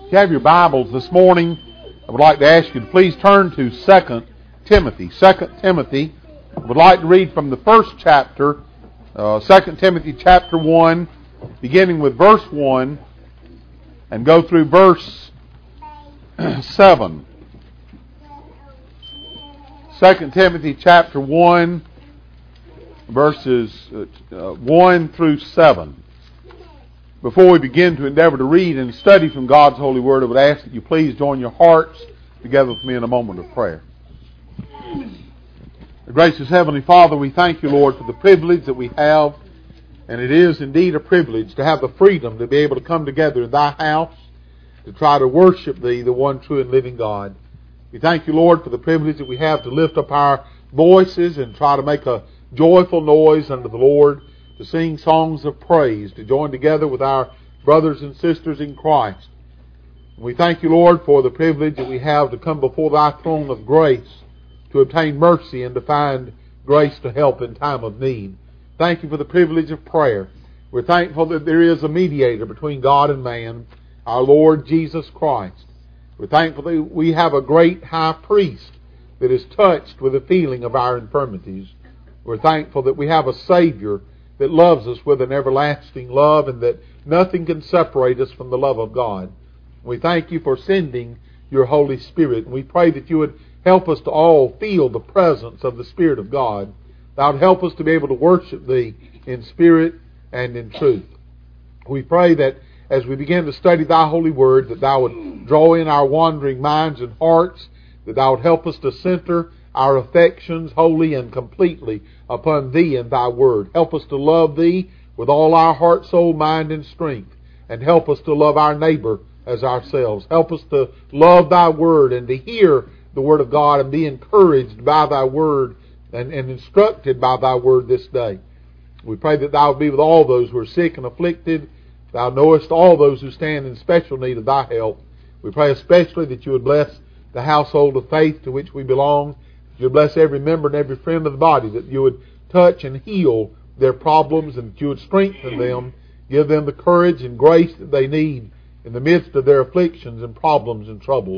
If you have your Bibles this morning, I would like to ask you to please turn to 2 Timothy. 2 Timothy, I would like to read from the first chapter, 2 Timothy chapter 1, beginning with verse 1, and go through verse 7. 2 Timothy chapter 1, verses 1 through 7. Before we begin to endeavor to read and study from God's holy word, I would ask that you please join your hearts together with me in a moment of prayer. Gracious Heavenly Father, we thank you, Lord, for the privilege that we have, and it is indeed a privilege to have the freedom to be able to come together in thy house to try to worship thee, the one true and living God. We thank you, Lord, for the privilege that we have to lift up our voices and try to make a joyful noise unto the Lord, to sing songs of praise, to join together with our brothers and sisters in Christ. We thank you, Lord, for the privilege that we have to come before thy throne of grace, to obtain mercy and to find grace to help in time of need. Thank you for the privilege of prayer. We're thankful that there is a mediator between God and man, our Lord Jesus Christ. We're thankful that we have a great high priest that is touched with the feeling of our infirmities. We're thankful that we have a Savior that loves us with an everlasting love, and that nothing can separate us from the love of God. We thank you for sending your Holy Spirit, and we pray that you would help us to all feel the presence of the Spirit of God. Thou would help us to be able to worship thee in spirit and in truth. We pray that as we begin to study thy holy word, that thou would draw in our wandering minds and hearts, that thou would help us to center our affections wholly and completely upon thee and thy word. Help us to love thee with all our heart, soul, mind, and strength, and help us to love our neighbor as ourselves. Help us to love thy word and to hear the word of God and be encouraged by thy word and instructed by thy word this day. We pray that thou would be with all those who are sick and afflicted. Thou knowest all those who stand in special need of thy help. We pray especially that you would bless the household of faith to which we belong. You would bless every member and every friend of the body, that you would touch and heal their problems, and that you would strengthen them, give them the courage and grace that they need in the midst of their afflictions and problems and troubles.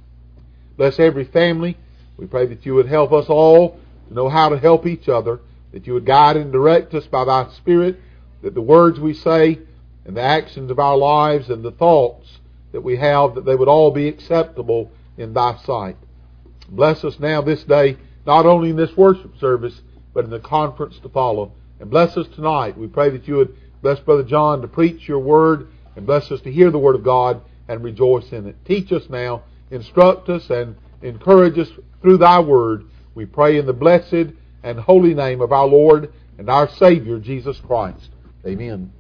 Bless every family. We pray that you would help us all to know how to help each other, that you would guide and direct us by thy Spirit, that the words we say and the actions of our lives and the thoughts that we have, that they would all be acceptable in thy sight. Bless us now this day, not only in this worship service, but in the conference to follow. And bless us tonight. We pray that you would bless Brother John to preach your word, and bless us to hear the word of God and rejoice in it. Teach us now, instruct us, and encourage us through thy word. We pray in the blessed and holy name of our Lord and our Savior, Jesus Christ. Amen.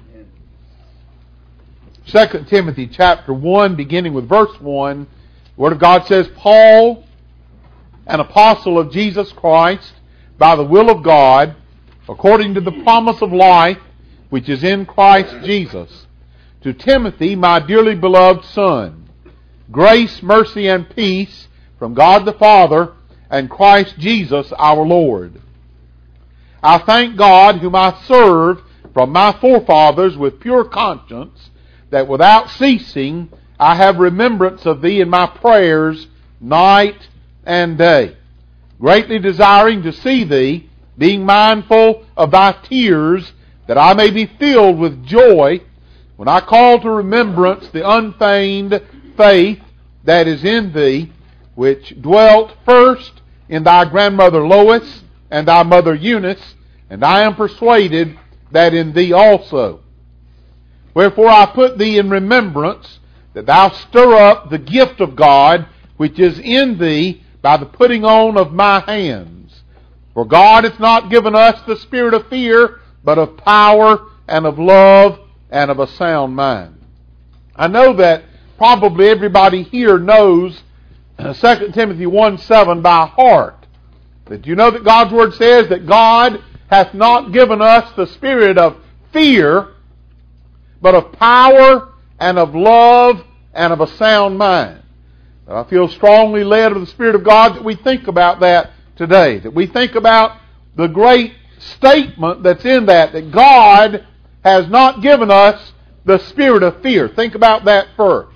2 Timothy chapter 1, beginning with verse 1, the word of God says, Paul, an apostle of Jesus Christ, by the will of God, according to the promise of life which is in Christ Jesus, to Timothy, my dearly beloved son, grace, mercy, and peace from God the Father and Christ Jesus our Lord. I thank God, whom I serve from my forefathers with pure conscience, that without ceasing I have remembrance of thee in my prayers night and day, greatly desiring to see thee, being mindful of thy tears, that I may be filled with joy when I call to remembrance the unfeigned faith that is in thee, which dwelt first in thy grandmother Lois and thy mother Eunice, and I am persuaded that in thee also. Wherefore I put thee in remembrance, that thou stir up the gift of God which is in thee by the putting on of my hands. For God hath not given us the spirit of fear, but of power and of love and of a sound mind. I know that probably everybody here knows 2 Timothy 1:7 by heart. That you know that God's Word says that God hath not given us the spirit of fear, but of power and of love and of a sound mind. I feel strongly led of the Spirit of God that we think about that today. That we think about the great statement that's in that God has not given us the spirit of fear. Think about that first.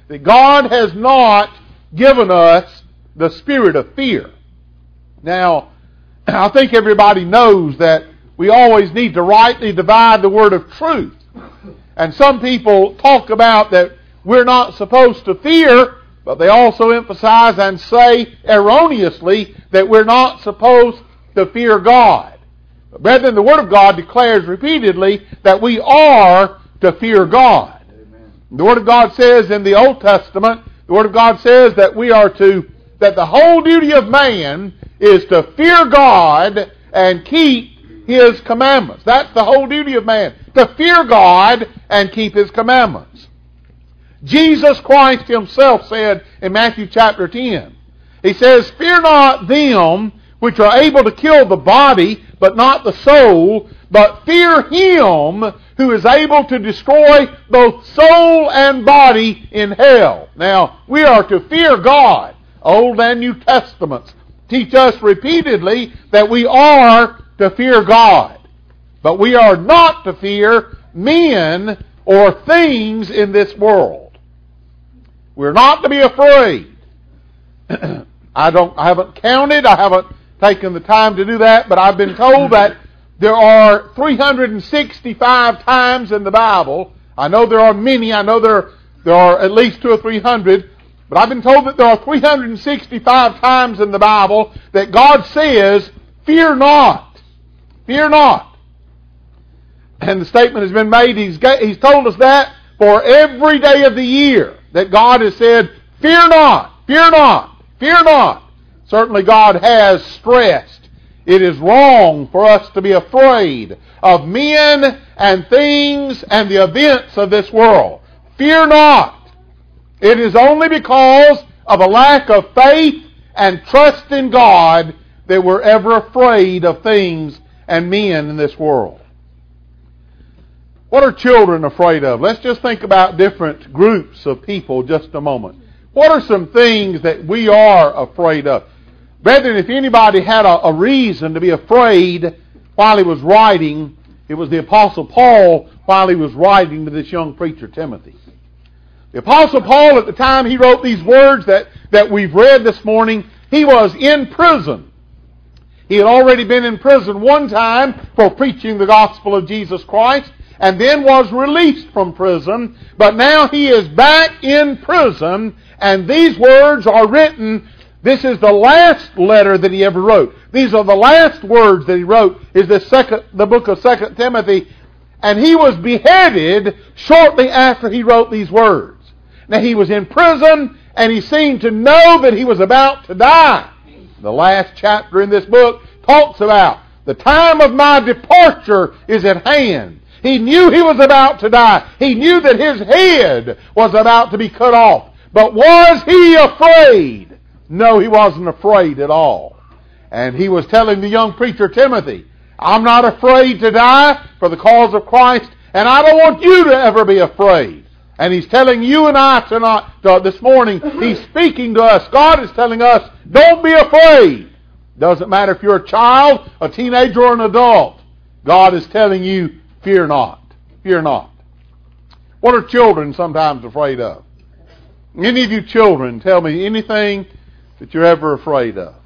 that God has not given us the spirit of fear. Now, I think everybody knows that we always need to rightly divide the word of truth. And some people talk about that we're not supposed to fear, but they also emphasize and say erroneously that we're not supposed to fear God. But brethren, the Word of God declares repeatedly that we are to fear God. Amen. The Word of God says in the Old Testament, the Word of God says that that the whole duty of man is to fear God and keep His commandments. That's the whole duty of man, to fear God and keep His commandments. Jesus Christ Himself said in Matthew chapter 10, He says, "Fear not them which are able to kill the body, but not the soul, but fear Him who is able to destroy both soul and body in hell." Now, we are to fear God. Old and New Testaments teach us repeatedly that we are to fear God. But we are not to fear men or things in this world. We're not to be afraid. I haven't counted, I haven't taken the time to do that, but I've been told that there are 365 times in the Bible. I know there are many, I know there are at least 200 or 300, but I've been told that there are 365 times in the Bible that God says, "Fear not. Fear not." And the statement has been made, He's told us that for every day of the year, that God has said, "Fear not, fear not, fear not." Certainly God has stressed it is wrong for us to be afraid of men and things and the events of this world. Fear not. It is only because of a lack of faith and trust in God that we're ever afraid of things and men in this world. What are children afraid of? Let's just think about different groups of people just a moment. What are some things that we are afraid of? Brethren, if anybody had a reason to be afraid while he was writing, it was the Apostle Paul while he was writing to this young preacher, Timothy. The Apostle Paul, at the time he wrote these words that we've read this morning, he was in prison. He had already been in prison one time for preaching the gospel of Jesus Christ, and then was released from prison. But now he is back in prison, and these words are written. This is the last letter that he ever wrote. These are the last words that he wrote, is the book of 2 Timothy. And he was beheaded shortly after he wrote these words. Now he was in prison, and he seemed to know that he was about to die. The last chapter in this book talks about the time of my departure is at hand. He knew he was about to die. He knew that his head was about to be cut off. But was he afraid? No, he wasn't afraid at all. And he was telling the young preacher Timothy, "I'm not afraid to die for the cause of Christ, and I don't want you to ever be afraid." And he's telling you and I tonight, this morning, he's speaking to us. God is telling us, don't be afraid. Doesn't matter if you're a child, a teenager, or an adult. God is telling you, fear not. Fear not. What are children sometimes afraid of? Any of you children, tell me anything that you're ever afraid of.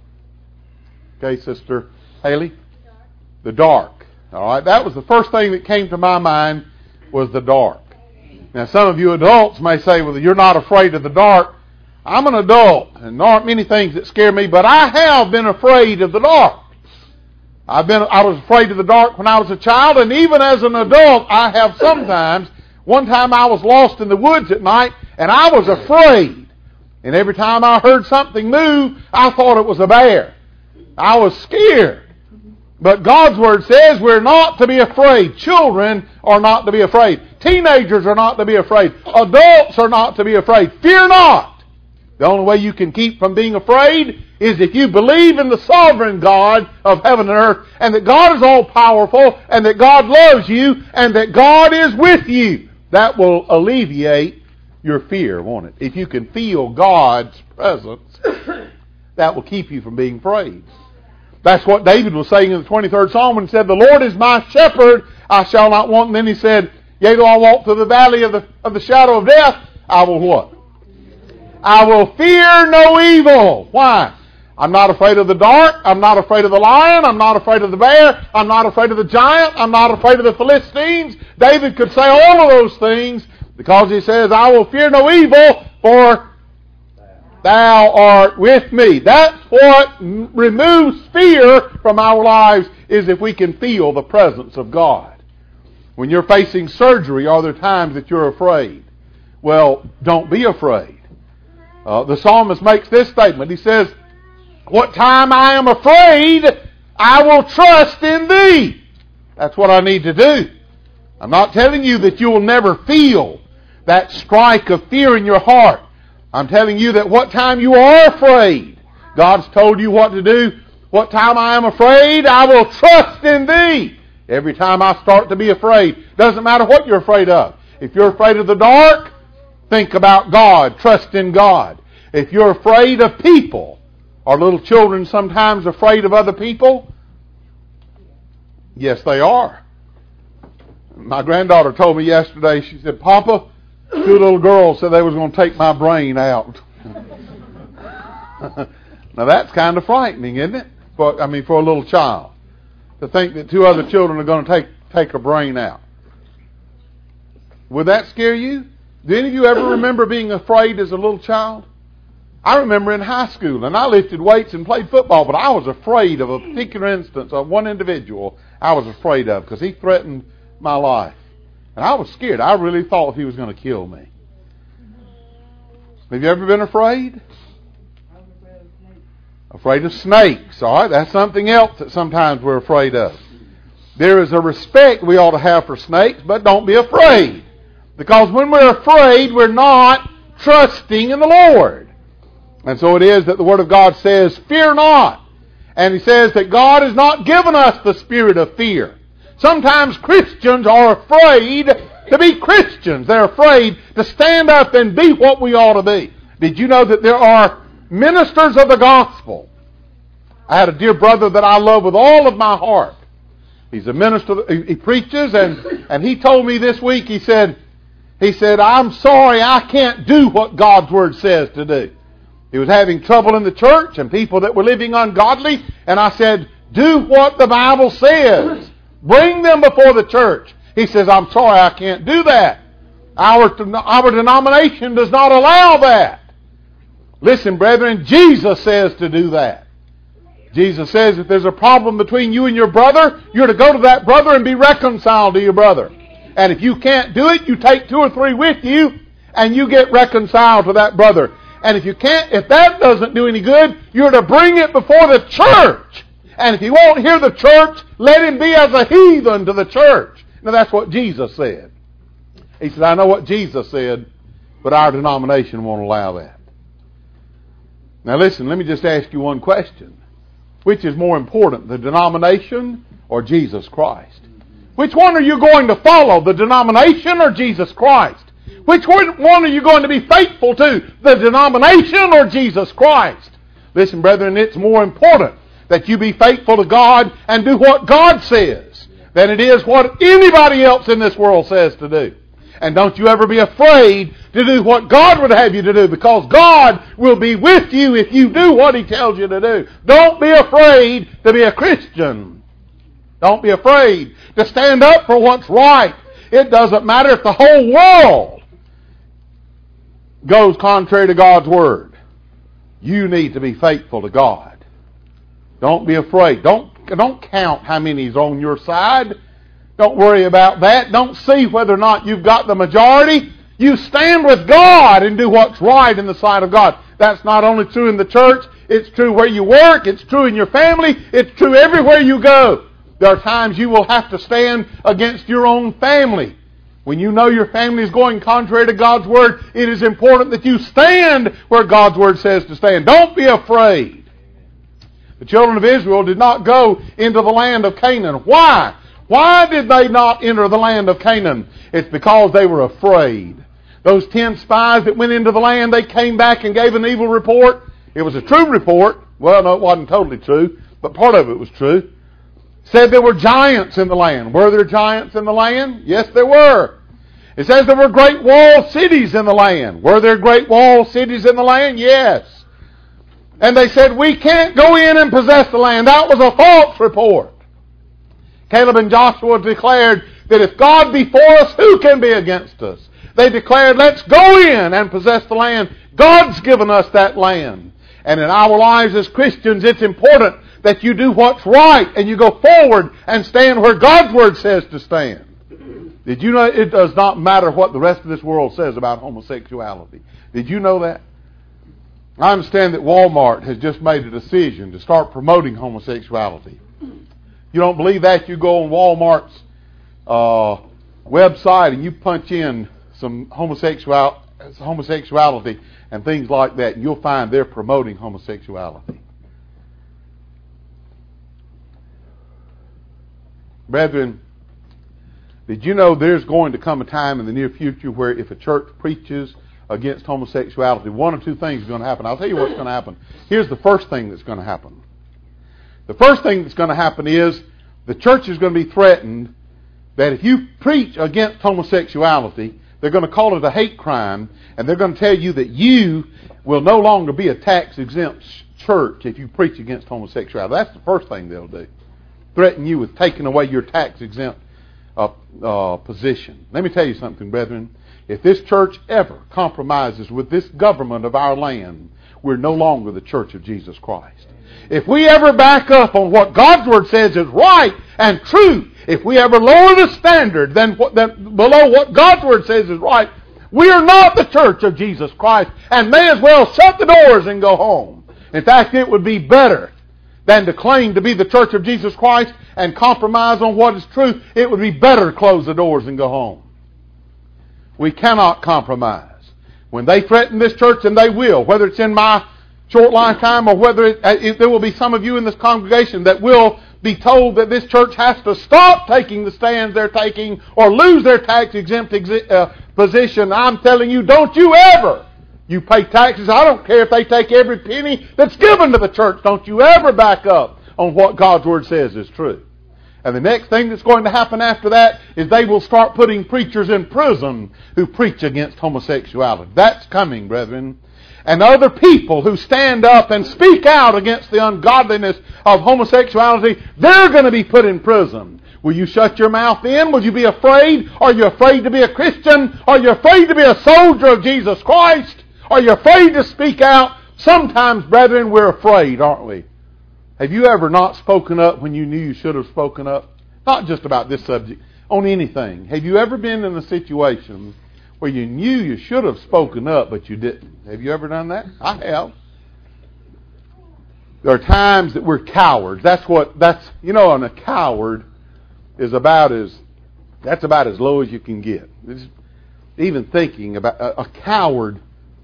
Okay, Sister Haley? The dark. All right, that was the first thing that came to my mind, was the dark. Now, some of you adults may say, well, you're not afraid of the dark. I'm an adult, and there aren't many things that scare me, but I have been afraid of the dark. I was afraid of the dark when I was a child, and even as an adult, I have sometimes. One time I was lost in the woods at night, and I was afraid. And every time I heard something move, I thought it was a bear. I was scared. But God's Word says we're not to be afraid. Children are not to be afraid. Teenagers are not to be afraid. Adults are not to be afraid. Fear not. The only way you can keep from being afraid is if you believe in the sovereign God of heaven and earth, and that God is all-powerful, and that God loves you, and that God is with you. That will alleviate your fear, won't it? If you can feel God's presence, that will keep you from being afraid. That's what David was saying in the 23rd Psalm when he said, "The Lord is my shepherd, I shall not want." And then he said, "Yea, though I walk through the valley of the shadow of death, I will" what? I will fear no evil. Why? I'm not afraid of the dark. I'm not afraid of the lion. I'm not afraid of the bear. I'm not afraid of the giant. I'm not afraid of the Philistines. David could say all of those things because he says, I will fear no evil, for Thou art with me. That's what removes fear from our lives, is if we can feel the presence of God. When you're facing surgery, are there times that you're afraid? Well, don't be afraid. The psalmist makes this statement. He says, what time I am afraid, I will trust in Thee. That's what I need to do. I'm not telling you that you will never feel that strike of fear in your heart. I'm telling you that what time you are afraid, God's told you what to do. What time I am afraid, I will trust in Thee. Every time I start to be afraid, doesn't matter what you're afraid of. If you're afraid of the dark, think about God, trust in God. If you're afraid of people, are little children sometimes afraid of other people? Yes, they are. My granddaughter told me yesterday, she said, Papa, two little girls said they was going to take my brain out. Now that's kind of frightening, isn't it? For a little child. To think that two other children are going to take a brain out. Would that scare you? Do any of you ever remember being afraid as a little child? I remember in high school, and I lifted weights and played football, but I was afraid of a particular instance of one individual I was afraid of because he threatened my life. And I was scared. I really thought he was going to kill me. Have you ever been afraid? Afraid of snakes. All right, that's something else that sometimes we're afraid of. There is a respect we ought to have for snakes, but don't be afraid. Because when we're afraid, we're not trusting in the Lord. And so it is that the Word of God says, fear not. And He says that God has not given us the spirit of fear. Sometimes Christians are afraid to be Christians. They're afraid to stand up and be what we ought to be. Did you know that there are ministers of the gospel? I had a dear brother that I love with all of my heart. He's a minister. He preaches, and he told me this week, he said, I'm sorry I can't do what God's Word says to do. He was having trouble in the church and people that were living ungodly. And I said, do what the Bible says. Bring them before the church. He says, I'm sorry, I can't do that. Our denomination does not allow that. Listen, brethren, Jesus says to do that. Jesus says if there's a problem between you and your brother, you're to go to that brother and be reconciled to your brother. And if you can't do it, you take 2 or 3 with you and you get reconciled to that brother. And if that doesn't do any good, you're to bring it before the church. And if he won't hear the church, let him be as a heathen to the church. Now that's what Jesus said. He said, I know what Jesus said, but our denomination won't allow that. Now listen, let me just ask you one question. Which is more important, the denomination or Jesus Christ? Which one are you going to follow, the denomination or Jesus Christ? Which one are you going to be faithful to, the denomination or Jesus Christ? Listen, brethren, it's more important that you be faithful to God and do what God says than it is what anybody else in this world says to do. And don't you ever be afraid to do what God would have you to do, because God will be with you if you do what He tells you to do. Don't be afraid to be a Christian. Don't be afraid to stand up for what's right. It doesn't matter if the whole world goes contrary to God's Word. You need to be faithful to God. Don't be afraid. Don't count how many's on your side. Don't worry about that. Don't see whether or not you've got the majority. You stand with God and do what's right in the sight of God. That's not only true in the church. It's true where you work. It's true in your family. It's true everywhere you go. There are times you will have to stand against your own family. When you know your family is going contrary to God's Word, it is important that you stand where God's Word says to stand. Don't be afraid. The children of Israel did not go into the land of Canaan. Why? Why did they not enter the land of Canaan? It's because they were afraid. Those 10 spies that went into the land, they came back and gave an evil report. It was a true report. Well, no, it wasn't totally true, but part of it was true. Said there were giants in the land. Were there giants in the land? Yes, there were. It says there were great walled cities in the land. Were there great walled cities in the land? Yes. And they said, we can't go in and possess the land. That was a false report. Caleb and Joshua declared that if God be for us, who can be against us? They declared, let's go in and possess the land. God's given us that land. And in our lives as Christians, it's important that you do what's right and you go forward and stand where God's Word says to stand. Did you know it does not matter what the rest of this world says about homosexuality? Did you know that? I understand that Walmart has just made a decision to start promoting homosexuality. You don't believe that? You go on Walmart's website and you punch in some homosexuality and things like that, and you'll find they're promoting homosexuality. Brethren, did you know there's going to come a time in the near future where if a church preaches against homosexuality, one or two things are going to happen. I'll tell you what's going to happen. Here's the first thing that's going to happen. The first thing that's going to happen is the church is going to be threatened that if you preach against homosexuality, they're going to call it a hate crime, and they're going to tell you that you will no longer be a tax-exempt church if you preach against homosexuality. That's the first thing they'll do. Threaten you with taking away your tax-exempt position. Let me tell you something, brethren. If this church ever compromises with this government of our land, we're no longer the church of Jesus Christ. If we ever back up on what God's Word says is right and true, if we ever lower the standard than below what God's Word says is right, we are not the church of Jesus Christ and may as well shut the doors and go home. In fact, it would be better than to claim to be the church of Jesus Christ and compromise on what is true. It would be better to close the doors and go home. We cannot compromise. When they threaten this church, and they will, whether it's in my short lifetime or whether there will be some of you in this congregation that will be told that this church has to stop taking the stands they're taking or lose their tax-exempt position, I'm telling you, don't you ever. You pay taxes. I don't care if they take every penny that's given to the church. Don't you ever back up on what God's Word says is true. And the next thing that's going to happen after that is they will start putting preachers in prison who preach against homosexuality. That's coming, brethren. And other people who stand up and speak out against the ungodliness of homosexuality, they're going to be put in prison. Will you shut your mouth then? Will you be afraid? Are you afraid to be a Christian? Are you afraid to be a soldier of Jesus Christ? Are you afraid to speak out? Sometimes, brethren, we're afraid, aren't we? Have you ever not spoken up when you knew you should have spoken up? Not just about this subject, on anything. Have you ever been in a situation where you knew you should have spoken up, but you didn't? Have you ever done that? I have. There are times that we're cowards. And a coward is about as low as you can get. Even thinking about a coward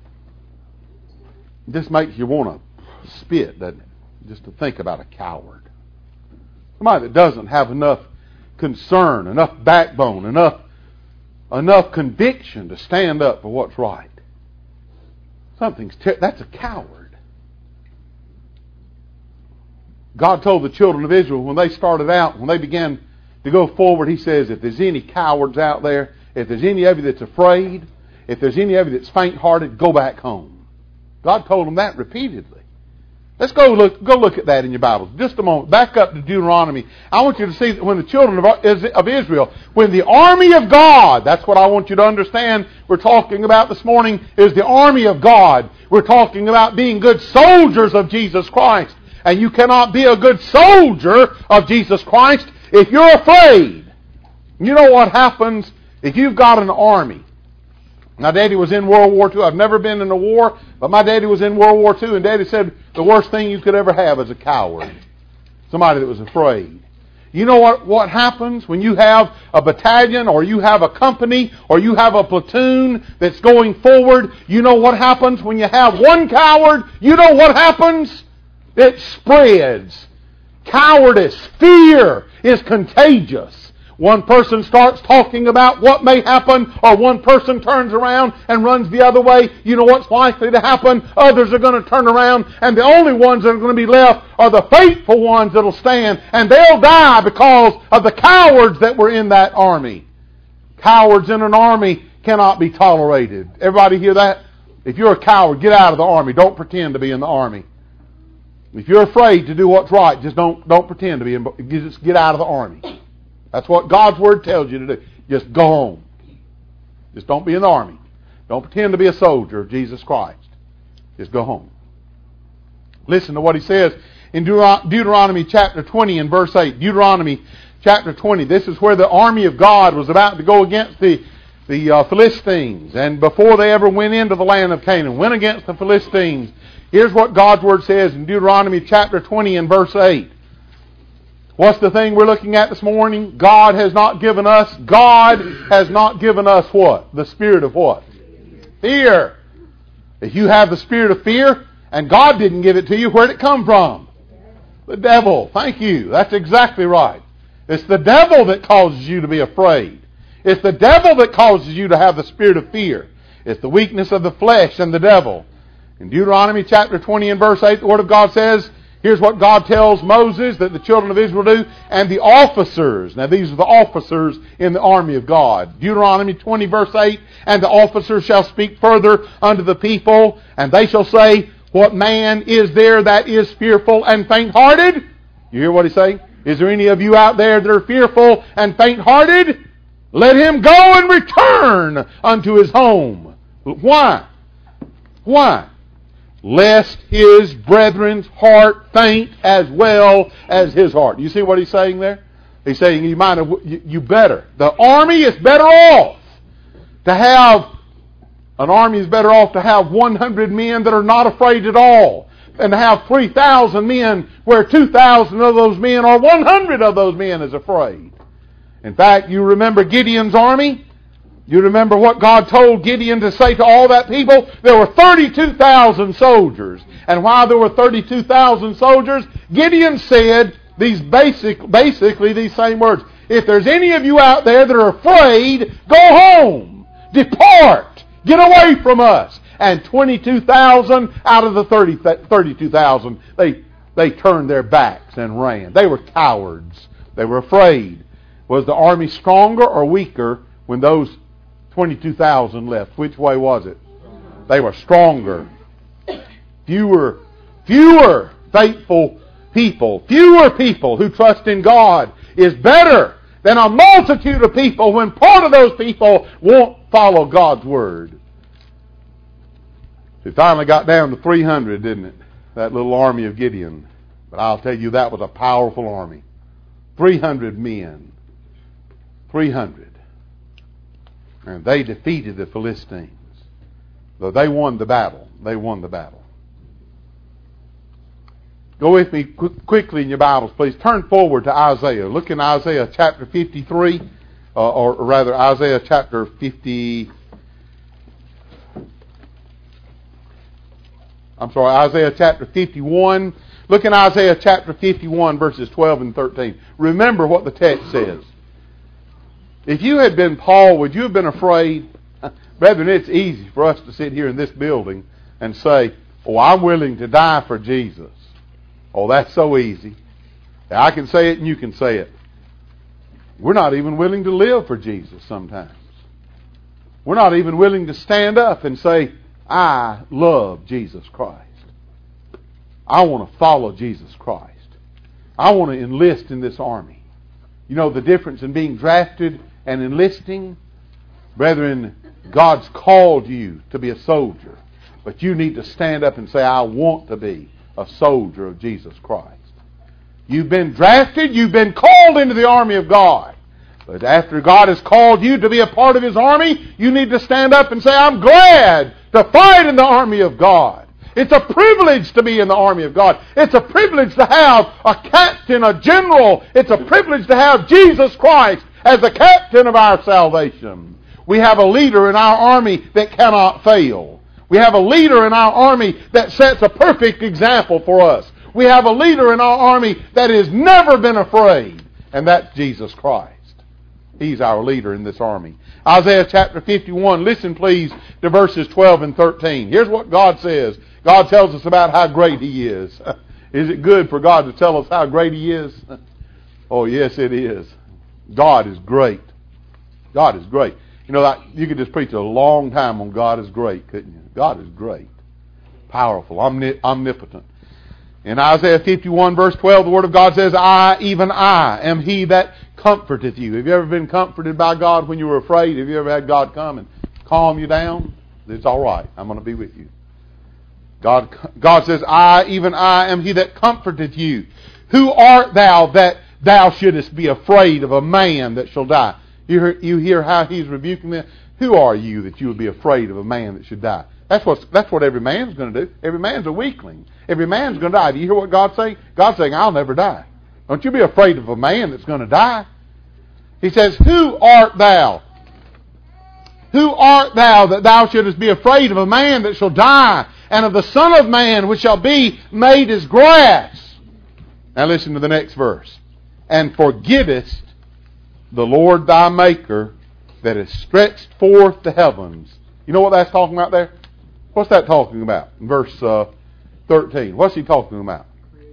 just makes you want to spit, doesn't it? Just to think about a coward. Somebody that doesn't have enough concern, enough backbone, enough conviction to stand up for what's right. That's a coward. God told the children of Israel when they started out, when they began to go forward, He says, if there's any cowards out there, if there's any of you that's afraid, if there's any of you that's faint-hearted, go back home. God told them that repeatedly. Let's go look at that in your Bibles. Just a moment. Back up to Deuteronomy. I want you to see that when the children of Israel, when the army of God, that's what I want you to understand we're talking about this morning, is the army of God. We're talking about being good soldiers of Jesus Christ. And you cannot be a good soldier of Jesus Christ if you're afraid. You know what happens if you've got an army? My daddy was in World War II. I've never been in a war, but my daddy was in World War II, and Daddy said the worst thing you could ever have is a coward. Somebody that was afraid. You know what happens when you have a battalion, or you have a company, or you have a platoon that's going forward? You know what happens when you have one coward? You know what happens? It spreads. Cowardice, fear is contagious. One person starts talking about what may happen, or one person turns around and runs the other way. You know what's likely to happen? Others are going to turn around, and the only ones that are going to be left are the faithful ones that will stand, and they'll die because of the cowards that were in that army. Cowards in an army cannot be tolerated. Everybody hear that? If you're a coward, get out of the army. Don't pretend to be in the army. If you're afraid to do what's right, just don't pretend to be. Just get out of the army. That's what God's Word tells you to do. Just go home. Just don't be in the army. Don't pretend to be a soldier of Jesus Christ. Just go home. Listen to what he says in Deuteronomy chapter 20 and verse 8. Deuteronomy chapter 20. This is where the army of God was about to go against the Philistines. And before they ever went into the land of Canaan, went against the Philistines. Here's what God's Word says in Deuteronomy chapter 20 and verse 8. What's the thing we're looking at this morning? God has not given us what? The spirit of what? Fear. If you have the spirit of fear, and God didn't give it to you, where'd it come from? The devil. Thank you. That's exactly right. It's the devil that causes you to be afraid. It's the devil that causes you to have the spirit of fear. It's the weakness of the flesh and the devil. In Deuteronomy chapter 20 and verse 8, the Word of God says, here's what God tells Moses that the children of Israel do, and the officers. Now these are the officers in the army of God. Deuteronomy 20 verse 8, and the officers shall speak further unto the people, and they shall say, what man is there that is fearful and faint-hearted? You hear what he's saying? Is there any of you out there that are fearful and faint-hearted? Let him go and return unto his home. Why? Why? Lest his brethren's heart faint as well as his heart. You see what he's saying there? He's saying you better. The army is better off to have, an army is better off to have 100 men that are not afraid at all than to have 3,000 men where 2,000 of those men or 100 of those men is afraid. In fact, you remember Gideon's army? You remember what God told Gideon to say to all that people? There were 32,000 soldiers. And while there were 32,000 soldiers, Gideon said basically these same words. If there's any of you out there that are afraid, go home. Depart. Get away from us. And 22,000 out of the 32,000, they turned their backs and ran. They were cowards. They were afraid. Was the army stronger or weaker when those 22,000 left? Which way was it? They were stronger. Fewer faithful people, fewer people who trust in God is better than a multitude of people when part of those people won't follow God's Word. It finally got down to 300, didn't it? That little army of Gideon. But I'll tell you, that was a powerful army. 300 men. 300. And they defeated the Philistines. Though they won the battle. They won the battle. Go with me quickly in your Bibles, please. Turn forward to Isaiah. Look in Isaiah chapter 53. Or rather, Isaiah chapter 50... Isaiah chapter 51. Look in Isaiah chapter 51, verses 12 and 13. Remember what the text says. If you had been Paul, would you have been afraid? Brethren, it's easy for us to sit here in this building and say, oh, I'm willing to die for Jesus. Oh, that's so easy. I can say it and you can say it. We're not even willing to live for Jesus sometimes. We're not even willing to stand up and say, I love Jesus Christ. I want to follow Jesus Christ. I want to enlist in this army. You know the difference in being drafted and enlisting? Brethren, God's called you to be a soldier. But you need to stand up and say, I want to be a soldier of Jesus Christ. You've been drafted. You've been called into the army of God. But after God has called you to be a part of His army, you need to stand up and say, I'm glad to fight in the army of God. It's a privilege to be in the army of God. It's a privilege to have a captain, a general. It's a privilege to have Jesus Christ as the captain of our salvation. We have a leader in our army that cannot fail. We have a leader in our army that sets a perfect example for us. We have a leader in our army that has never been afraid, and that's Jesus Christ. He's our leader in this army. Isaiah chapter 51, listen please to verses 12 and 13. Here's what God says. God tells us about how great He is. Is it good for God to tell us how great He is? Oh yes, it is. God is great. God is great. You know, you could just preach a long time on God is great, couldn't you? God is great. Powerful, omnipotent. In Isaiah 51 verse 12, the Word of God says, I, even I, am He that comforteth you. Have you ever been comforted by God when you were afraid? Have you ever had God come and calm you down? It's all right. I'm going to be with you. God says, I, even I, am He that comforteth you. Who art thou that thou shouldest be afraid of a man that shall die? You hear how He's rebuking them? Who are you that you would be afraid of a man that should die? That's what every man's going to do. Every man's a weakling. Every man's going to die. Do you hear what God's saying? God's saying, I'll never die. Don't you be afraid of a man that's going to die. He says, who art thou? Who art thou that thou shouldest be afraid of a man that shall die, and of the Son of Man which shall be made as grass? Now listen to the next verse. And forgettest the Lord thy Maker that has stretched forth the heavens. You know what that's talking about there? What's that talking about? In verse 13. What's he talking about?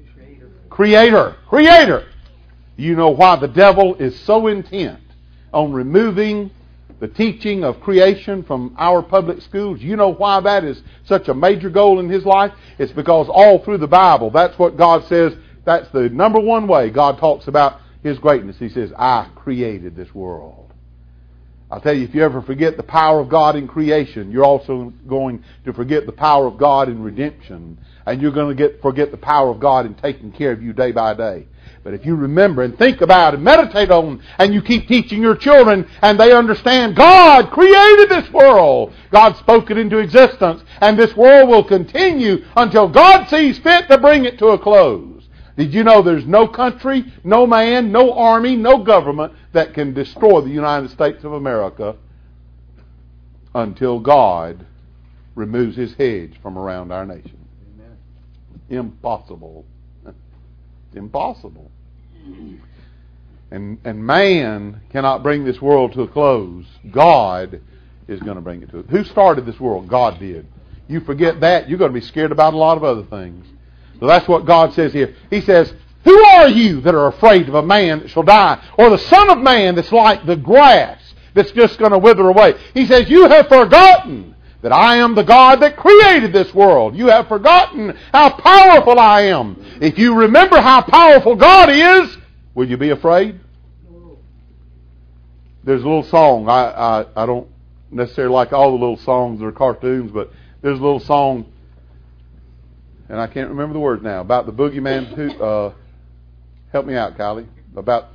Creator. You know why the devil is so intent on removing the teaching of creation from our public schools? You know why that is such a major goal in his life? It's because all through the Bible, that's what God says. That's the number one way God talks about His greatness. He says, I created this world. I'll tell you, if you ever forget the power of God in creation, you're also going to forget the power of God in redemption. And you're going to forget the power of God in taking care of you day by day. But if you remember and think about and meditate on, and you keep teaching your children, and they understand God created this world. God spoke it into existence. And this world will continue until God sees fit to bring it to a close. Did you know there's no country, no man, no army, no government that can destroy the United States of America until God removes His hedge from around our nation? Amen. Impossible. Impossible. And man cannot bring this world to a close. God is going to bring it to it. Who started this world? God did. You forget that, you're going to be scared about a lot of other things. So that's what God says here. He says, who are you that are afraid of a man that shall die? Or the Son of Man that's like the grass that's just going to wither away? He says, you have forgotten that I am the God that created this world. You have forgotten how powerful I am. If you remember how powerful God is, will you be afraid? There's a little song. I don't necessarily like all the little songs or cartoons, but there's a little song, and I can't remember the words now, about the boogeyman. Who, help me out, Kylie. About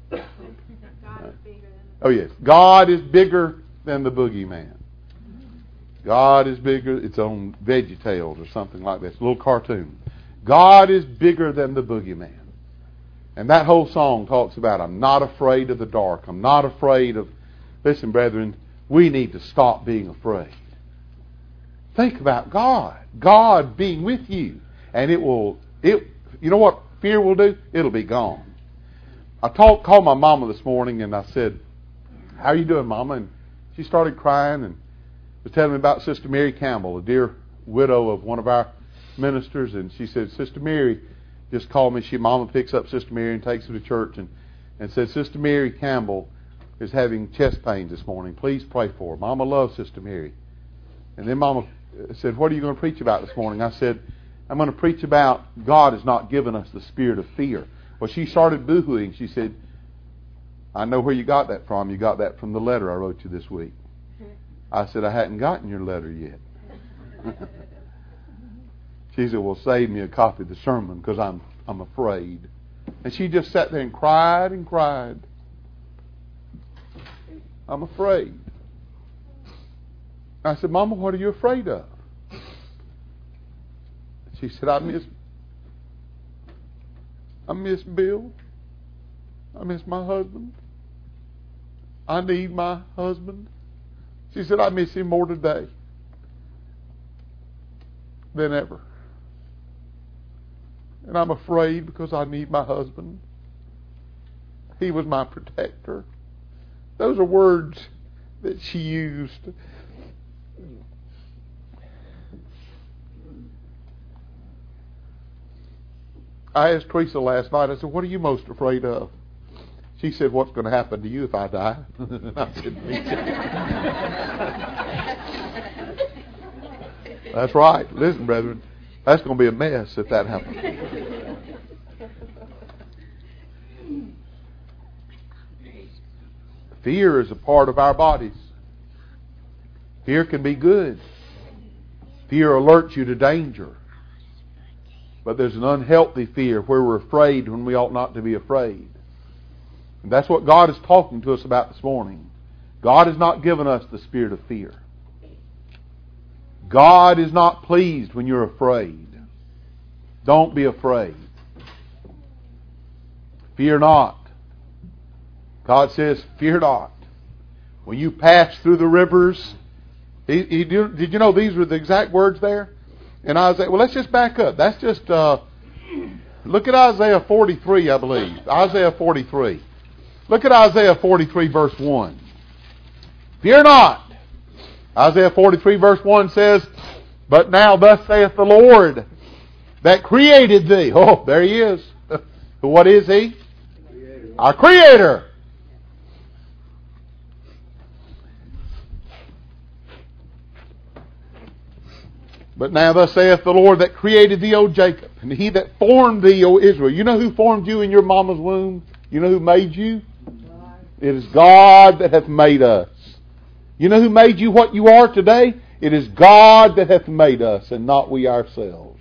oh yes, God is bigger than the boogeyman. God is bigger. It's on VeggieTales or something like that. It's a little cartoon. God is bigger than the boogeyman. And that whole song talks about, I'm not afraid of the dark. I'm not afraid of... Listen, brethren, we need to stop being afraid. Think about God. God being with you. And you know what fear will do? It'll be gone. I called my mama this morning and I said, how are you doing, Mama? And she started crying and was telling me about Sister Mary Campbell, a dear widow of one of our ministers. And she said, Sister Mary just called me. Mama picks up Sister Mary and takes her to church and said, Sister Mary Campbell is having chest pains this morning. Please pray for her. Mama loves Sister Mary. And then Mama said, what are you going to preach about this morning? I said, I'm going to preach about God has not given us the spirit of fear. Well, she started boo-hooing. She said, I know where you got that from. You got that from the letter I wrote you this week. I said, I hadn't gotten your letter yet. She said, well, save me a copy of the sermon because I'm afraid. And she just sat there and cried and cried. I'm afraid. I said, Mama, what are you afraid of? She said, I miss Bill. I miss my husband. I need my husband. She said, I miss him more today than ever. And I'm afraid because I need my husband. He was my protector. Those are words that she used. I asked Teresa last night, I said, what are you most afraid of? She said, what's going to happen to you if I die? I said, me too. That's right. Listen, brethren, that's going to be a mess if that happens. Fear is a part of our bodies. Fear can be good. Fear alerts you to danger. But there's an unhealthy fear where we're afraid when we ought not to be afraid. And that's what God is talking to us about this morning. God has not given us the spirit of fear. God is not pleased when you're afraid. Don't be afraid. Fear not. God says, fear not. When you pass through the rivers, did you know these were the exact words there? And Isaiah, well, let's just back up. That's just, look at Isaiah 43, I believe. Isaiah 43. Look at Isaiah 43, verse 1. Fear not. Isaiah 43, verse 1 says, but now thus saith the Lord that created thee. Oh, there he is. What is he? Creator. Our Creator. But now thus saith the Lord that created thee, O Jacob, and he that formed thee, O Israel. You know who formed you in your mama's womb? You know who made you? It is God that hath made us. You know who made you what you are today? It is God that hath made us, and not we ourselves.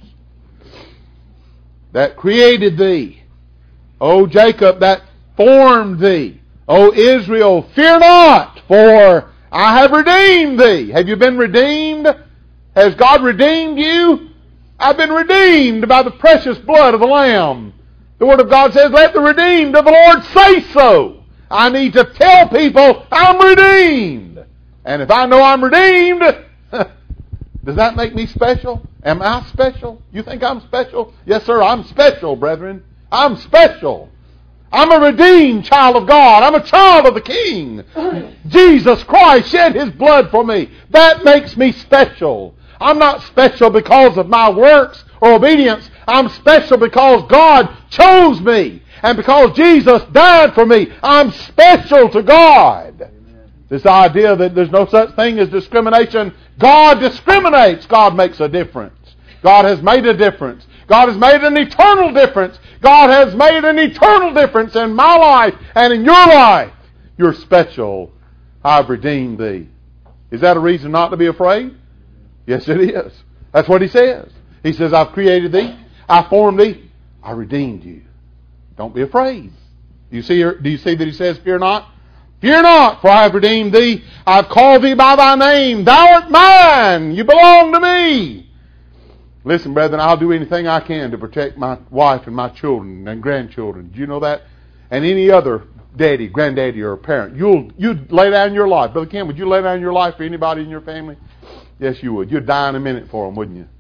That created thee, O Jacob, that formed thee, O Israel, fear not, for I have redeemed thee. Have you been redeemed? Has God redeemed you? I've been redeemed by the precious blood of the Lamb. The Word of God says, let the redeemed of the Lord say so. I need to tell people I'm redeemed. And if I know I'm redeemed, does that make me special? Am I special? You think I'm special? Yes, sir, I'm special, brethren. I'm special. I'm a redeemed child of God. I'm a child of the King. Jesus Christ shed His blood for me. That makes me special. I'm not special because of my works or obedience. I'm special because God chose me. And because Jesus died for me, I'm special to God. Amen. This idea that there's no such thing as discrimination. God discriminates. God makes a difference. God has made a difference. God has made an eternal difference. God has made an eternal difference in my life and in your life. You're special. I've redeemed thee. Is that a reason not to be afraid? Yes, it is. That's what He says. He says, I've created thee. I formed thee. I redeemed you. Don't be afraid. Do you see that He says, fear not? Fear not, for I have redeemed thee. I've called thee by thy name. Thou art mine. You belong to me. Listen, brethren, I'll do anything I can to protect my wife and my children and grandchildren. Do you know that? And any other daddy, granddaddy, or parent. You'd lay down your life. Brother Ken, would you lay down your life for anybody in your family? Yes, you would. You'd die in a minute for them, wouldn't you?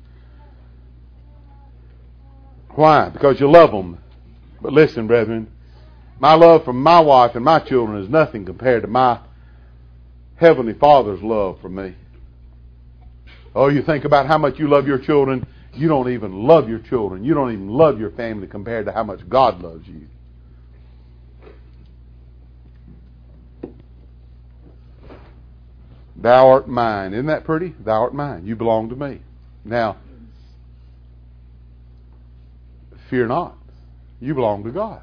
Why? Because you love them. But listen, brethren, my love for my wife and my children is nothing compared to my Heavenly Father's love for me. Oh, you think about how much you love your children. You don't even love your children. You don't even love your family compared to how much God loves you. Thou art mine. Isn't that pretty? Thou art mine. You belong to me. Now, fear not. You belong to God.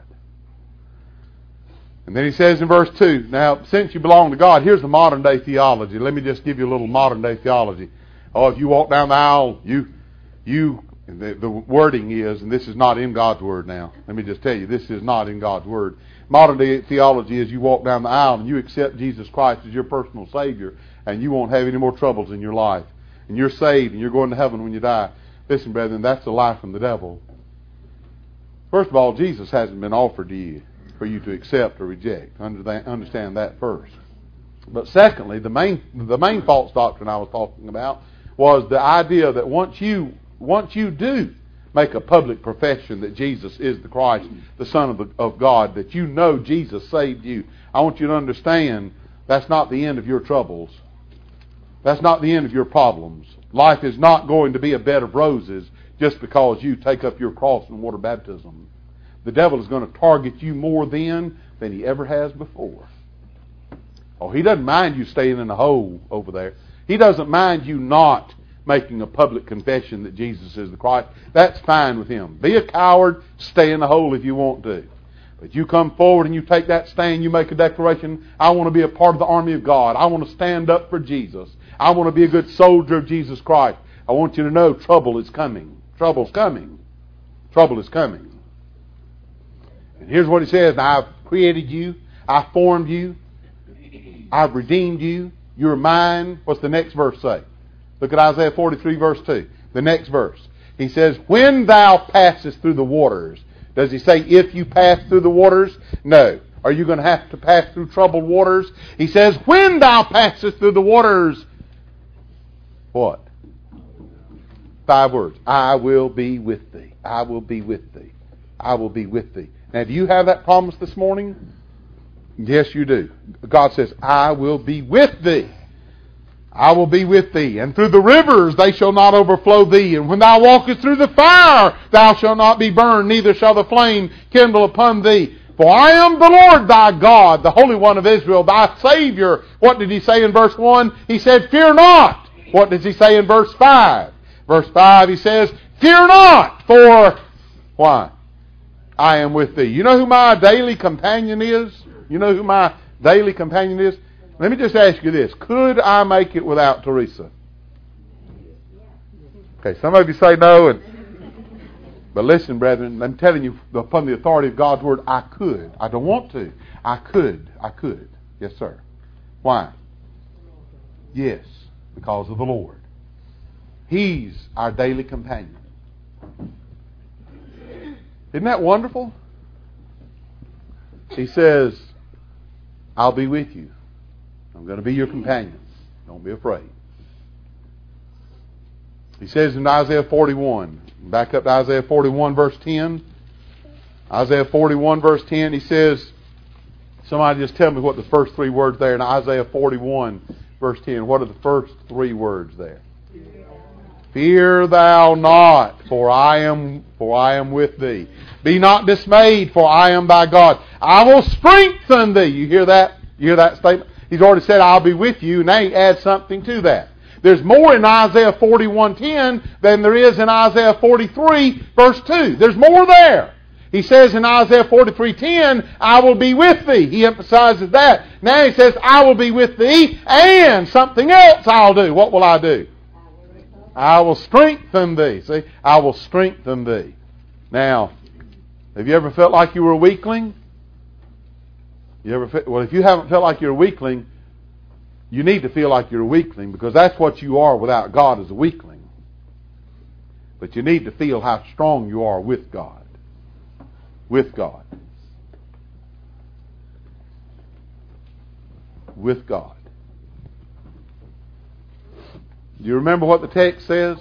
And then he says in verse 2, now, since you belong to God, here's the modern day theology. Let me just give you a little modern day theology. Oh, if you walk down the aisle, the wording is, and this is not in God's Word now. Let me just tell you, this is not in God's Word. Modern day theology is you walk down the aisle and you accept Jesus Christ as your personal Savior, and you won't have any more troubles in your life. And you're saved and you're going to heaven when you die. Listen, brethren, that's a lie from the devil. First of all, Jesus hasn't been offered to you for you to accept or reject. Understand that first. But secondly, the main false doctrine I was talking about was the idea that once you do make a public profession that Jesus is the Christ, the Son of God, that you know Jesus saved you, I want you to understand that's not the end of your troubles. That's not the end of your problems. Life is not going to be a bed of roses just because you take up your cross in water baptism. the devil is going to target you more then than he ever has before. Oh, he doesn't mind you staying in a hole over there. He doesn't mind you not making a public confession that Jesus is the Christ. That's fine with him. Be a coward, stay in the hole if you want to. But you come forward and you take that stand, you make a declaration, I want to be a part of the army of God. I want to stand up for Jesus. I want to be a good soldier of Jesus Christ. I want you to know trouble is coming. Trouble's coming. Trouble is coming. And here's what he says, I've created you, I formed you, I've redeemed you, you're mine. What's the next verse say? Look at Isaiah 43 verse 2. The next verse. He says, when thou passest through the waters. Does he say if you pass through the waters? No. Are you going to have to pass through troubled waters? He says, when thou passest through the waters. What? 5 words. I will be with thee. I will be with thee. I will be with thee. Now, do you have that promise this morning? Yes, you do. God says, I will be with thee. I will be with thee. And through the rivers they shall not overflow thee. And when thou walkest through the fire, thou shalt not be burned, neither shall the flame kindle upon thee. For I am the Lord thy God, the Holy One of Israel, thy Savior. What did he say in verse 1? He said, fear not. What does he say in verse 5? Verse 5 he says, fear not, for why? I am with thee. You know who my daily companion is? You know who my daily companion is? Let me just ask you this. Could I make it without Teresa? Okay, some of you say no. But listen, brethren, I'm telling you, upon the authority of God's Word, I could. I don't want to. I could. Yes, sir. Why? Yes, because of the Lord. He's our daily companion. Isn't that wonderful? He says, I'll be with you. I'm going to be your companion. Don't be afraid. He says in Isaiah 41, back up to Isaiah 41 verse 10. Isaiah 41 verse 10, he says, somebody just tell me what the first 3 words there in Isaiah 41 verse 10. What are the first 3 words there? Fear thou not, for I am with thee. Be not dismayed, for I am thy God. I will strengthen thee. You hear that? You hear that statement? He's already said, I'll be with you. Now he adds something to that. There's more in Isaiah 41:10 than there is in Isaiah 43 verse 2. There's more there. He says in Isaiah 43:10, I will be with thee. He emphasizes that. Now he says, I will be with thee, and something else I'll do. What will I do? I will strengthen thee. See, I will strengthen thee. Now, have you ever felt like you were a weakling? If you haven't felt like you're a weakling, you need to feel like you're a weakling, because that's what you are without God, as a weakling. But you need to feel how strong you are with God. With God. With God. Do you remember what the text says?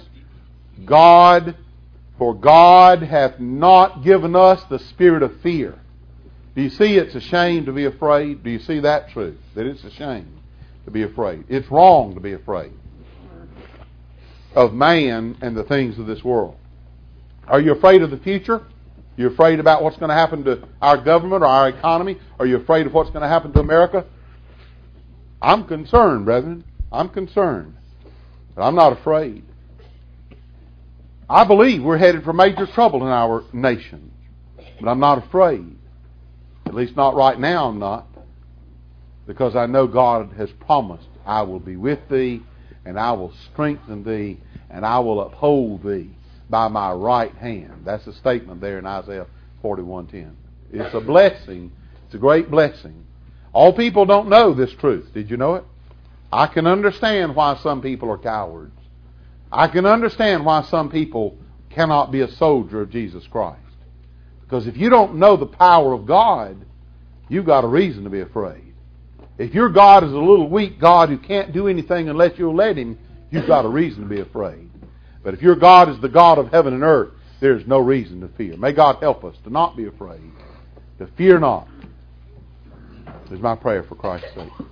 For God hath not given us the spirit of fear. Do you see it's a shame to be afraid? Do you see that truth? That it's a shame to be afraid. It's wrong to be afraid of man and the things of this world. Are you afraid of the future? Are you afraid about what's going to happen to our government or our economy? Are you afraid of what's going to happen to America? I'm concerned, brethren. I'm concerned. But I'm not afraid. I believe we're headed for major trouble in our nation. But I'm not afraid. At least not right now, I'm not. Because I know God has promised, I will be with thee, and I will strengthen thee, and I will uphold thee by my right hand. That's a statement there in Isaiah 41:10. It's a blessing. It's a great blessing. All people don't know this truth. Did you know it? I can understand why some people are cowards. I can understand why some people cannot be a soldier of Jesus Christ. Because if you don't know the power of God, you've got a reason to be afraid. If your God is a little weak God who can't do anything unless you'll let Him, you've got a reason to be afraid. But if your God is the God of heaven and earth, there's no reason to fear. May God help us to not be afraid, to fear not. Is my prayer for Christ's sake.